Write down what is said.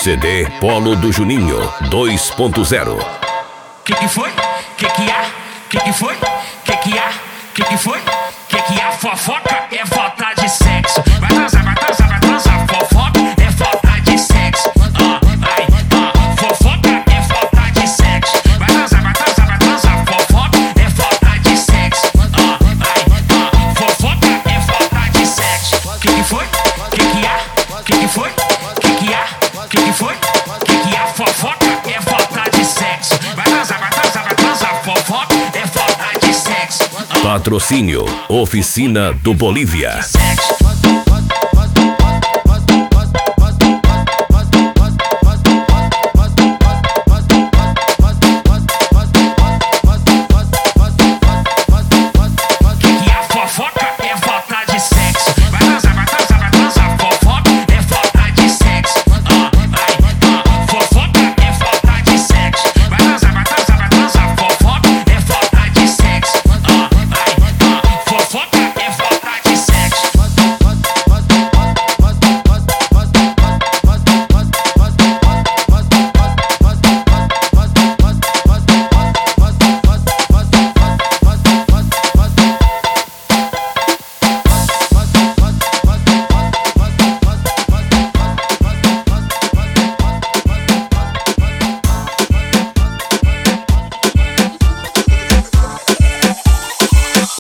CD Polo do Juninho 2.0. Que foi? Que há? Que foi? Que há? Que foi? Que há? Fofoca é falta de sexo. Vai transar, vai transar, vai transar. Fofoca é falta de sexo. Fofoca é falta de sexo. Vai transar, vai transar, vai transar. Fofoca é falta de sexo. Fofoca é falta de sexo. Que foi? Que há? Que foi? Que há? Que foi? Que há? Fofoca é falta de sexo. Vai transar, vai transar, vai transar. Fofoca é falta de sexo. Patrocínio Oficina do Bolívia.